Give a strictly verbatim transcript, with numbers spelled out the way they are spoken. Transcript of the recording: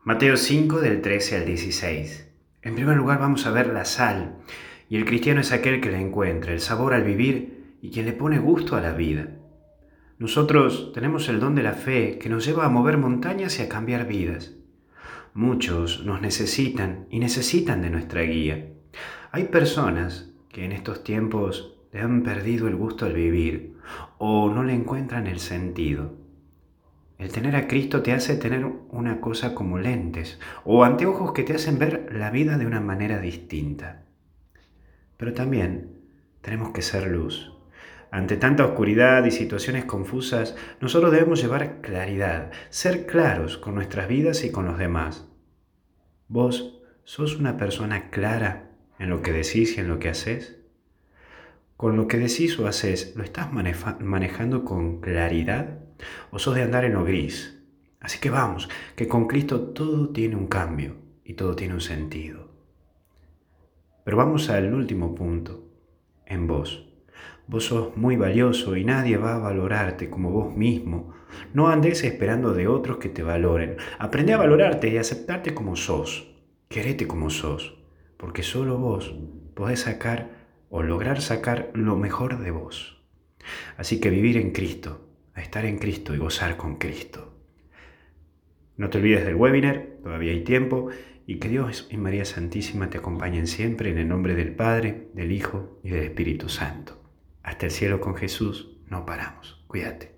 Mateo cinco del trece al dieciséis. En primer lugar vamos a ver la sal, y el cristiano es aquel que la encuentra, el sabor al vivir y quien le pone gusto a la vida. Nosotros tenemos el don de la fe que nos lleva a mover montañas y a cambiar vidas. Muchos nos necesitan y necesitan de nuestra guía. Hay personas que en estos tiempos le han perdido el gusto al vivir o no le encuentran el sentido. El tener a Cristo te hace tener una cosa como lentes o anteojos que te hacen ver la vida de una manera distinta. Pero también tenemos que ser luz. Ante tanta oscuridad y situaciones confusas, nosotros debemos llevar claridad, ser claros con nuestras vidas y con los demás. ¿Vos sos una persona clara en lo que decís y en lo que haces? ¿Con lo que decís o haces, lo estás maneja- manejando con claridad o sos de andar en lo gris? Así que vamos, que con Cristo todo tiene un cambio y todo tiene un sentido. Pero vamos al último punto, en vos. Vos sos muy valioso y nadie va a valorarte como vos mismo. No andes esperando de otros que te valoren. Aprende a valorarte y aceptarte como sos. Querete como sos, porque solo vos podés sacar o lograr sacar lo mejor de vos. Así que vivir en Cristo, a estar en Cristo y gozar con Cristo. No te olvides del webinar, todavía hay tiempo, y que Dios y María Santísima te acompañen siempre en el nombre del Padre, del Hijo y del Espíritu Santo. Hasta el cielo con Jesús, no paramos. Cuídate.